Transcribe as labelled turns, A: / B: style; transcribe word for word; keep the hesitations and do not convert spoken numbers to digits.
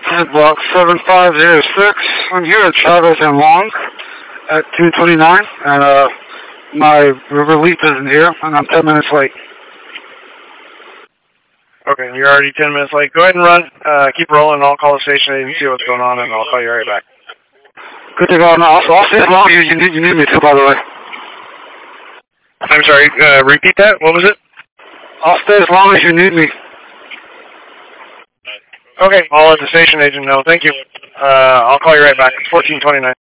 A: Head block seven five zero six. I'm here at Chavez and Long at two twenty-nine, and uh, my relief isn't here, and I'm ten minutes late.
B: Okay, you're already ten minutes late. Go ahead and run. Uh, keep rolling. I'll call the station and see what's going on, and I'll call you right back.
A: Good to go. No, I'll, I'll stay as long as you, you, need, you need me to, by the way.
B: I'm sorry. Uh, repeat that. What was it?
A: I'll stay as long as you need me.
B: Okay, I'll let the station agent know. Thank you. Uh, I'll call you right back. fourteen twenty-nine.